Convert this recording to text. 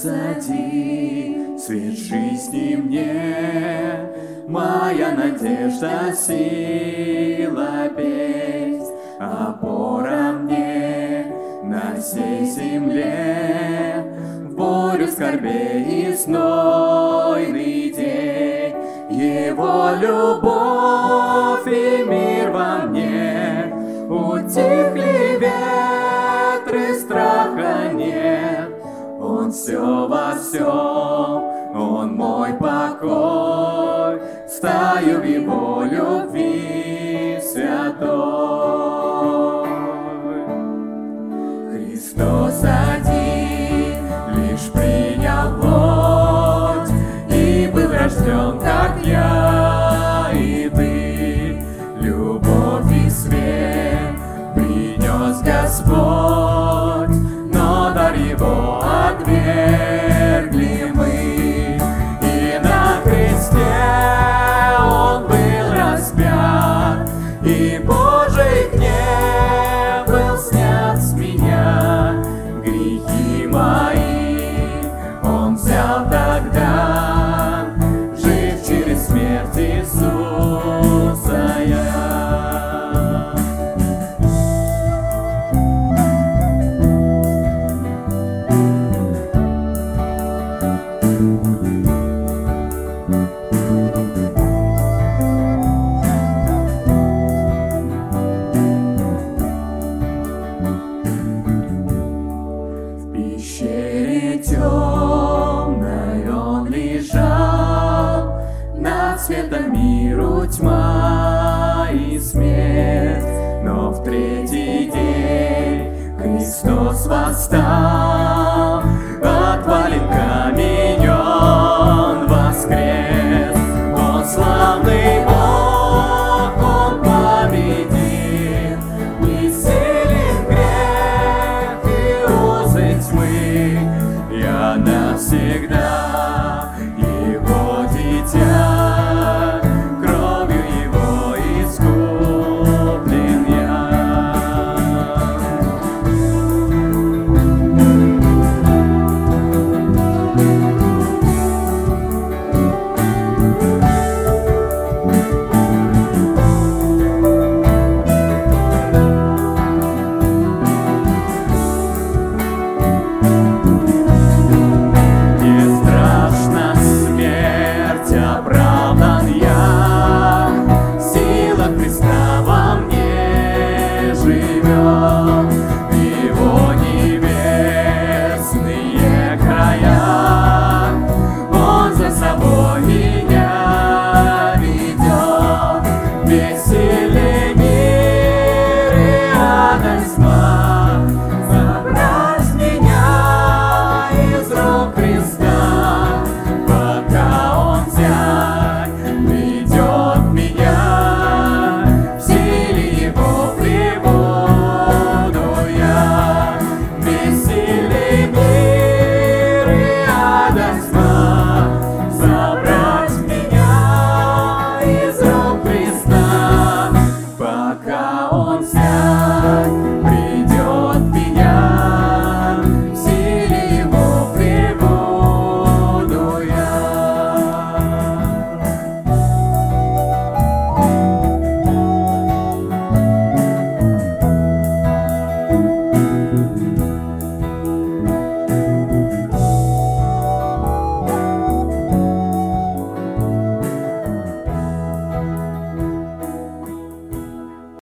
позади, свет жизни мне, моя надежда, сила, песнь, опора мне на сей земле. В бурю скорбей и знойный день, Его любовь и мир во мне. Утихли ветры, страха нет, Он все во всем, Он мой покой. Стою в Его любви святой. Христос один лишь принял плоть и был рожден, как я и ты. Любовь и свет принес Господь, но дар Его отвергли мы. И на кресте Он был распят, и Божий гнев был снят с меня. Грехи мои Он взял тогда, жив через смерть Иисуса я. В пещере темной Он лежал, над светом миру тьма и смерть. Но в третий день Христос восстал.